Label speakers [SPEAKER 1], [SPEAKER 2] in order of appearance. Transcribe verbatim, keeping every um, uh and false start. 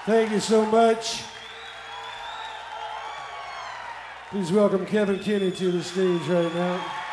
[SPEAKER 1] Thank you so much. Please welcome Kevin Kinney to the stage right now.